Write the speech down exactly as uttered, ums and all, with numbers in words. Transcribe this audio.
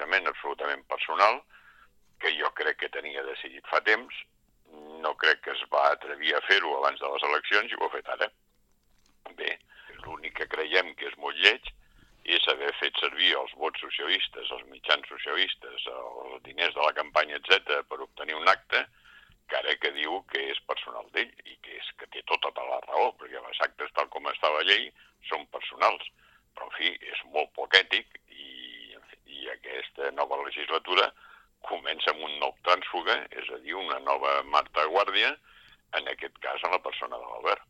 posicionament absolutament personal, que jo crec que tenia decidit fa temps, no crec que es va atrevir a fer-ho abans de les eleccions i ho ha fet ara. Bé, l'únic que creiem que és molt lleig és haver fet servir els vots socialistes, els mitjans socialistes, els diners de la campanya, etcètera, per obtenir un acte que ara que diu que és personal d'ell i que és que té tota la raó, perquè les actes, tal com està la llei, són personals. Però, en fi, és molt poc ètic i, i aquesta nova legislatura comença amb un nou trànsfuga, és a dir, una nova Marta Guàrdia, en aquest cas en la persona de l'Albert.